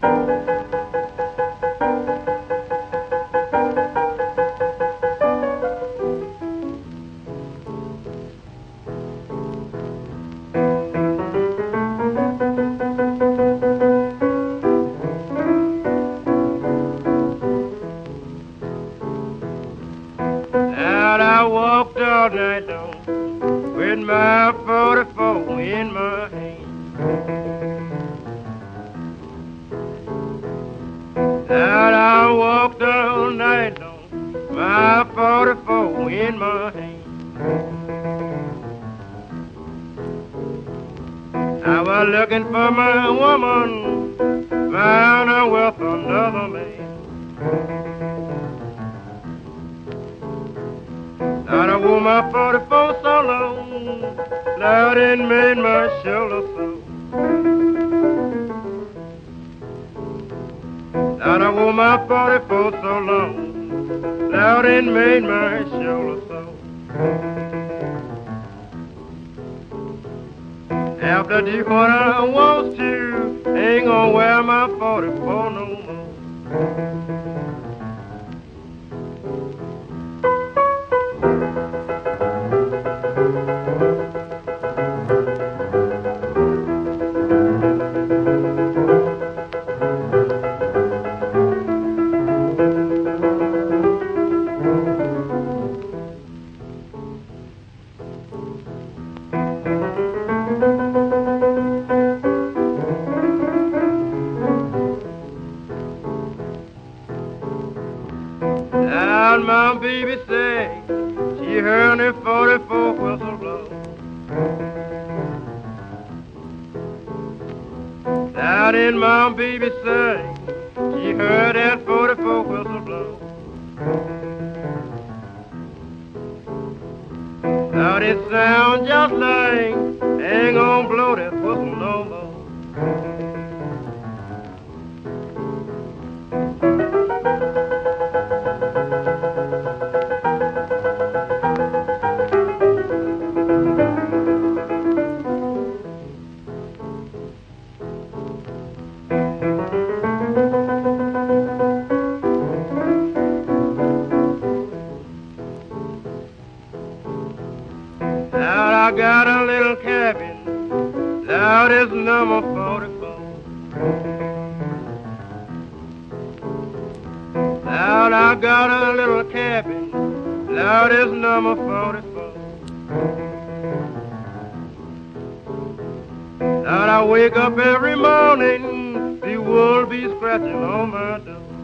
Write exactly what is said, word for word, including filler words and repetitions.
Out I walked all night long with my forty-four in my hand. Out I walked all night long, my forty-four in my hand. I was looking for my woman, found her with another man. Thought I wore my forty-four so long, Lord, it made my shoulder sore. Thought I wore my forty-four so long, Lord, it made my shoulder sore. After I do what I want to, ain't gonna wear my forty-four no more. Loud my baby say, she heard her forty-four whistle blow. Loud in my baby say, she heard that forty-four whistle blow. Loud it sound just like, ain't gonna blow that whistle no more. Loud I got a little cabin, loud is number forty-four. Loud I got a little cabin, loud is number forty-four. Loud I wake up every morning, the wolf be scratching on my door.